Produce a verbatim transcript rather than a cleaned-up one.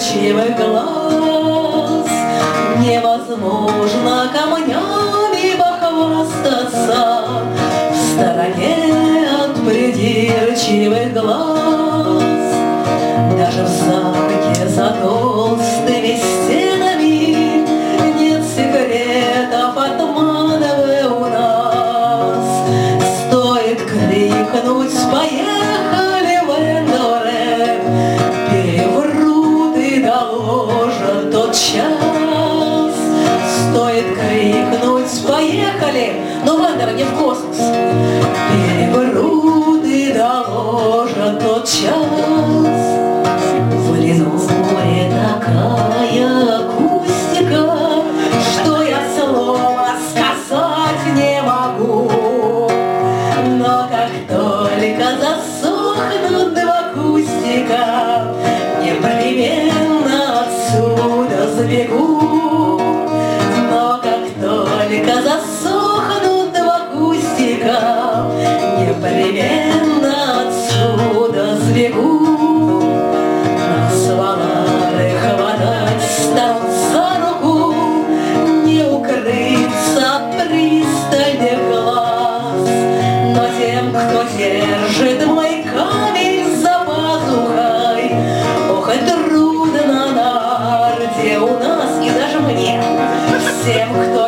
придирчивых глаз. Невозможно камнями похвастаться в стороне от придирчивых глаз. Даже в замке за толстыми стенами нет секретов от манвы у нас. Стоит крикнуть «Поехали в Эндоре!», переврут и доложат тот час. Стоит крикнуть «Поехали!», но в Эндор не в космос, переврут и доложат тот час. В Леноре такая акустика, что я слова сказать не могу. Но как только засохнут два кустика, непременно отсюда сбегу. Но как только засохнут два кустика, непременно отсюда сбегу. Нас валары хватать станут за руку, не укрыться от пристальных глаз. Но тем, кто держит мой камень за пазухой, ох, и трудно на арте у нас, и даже мне, всем, кто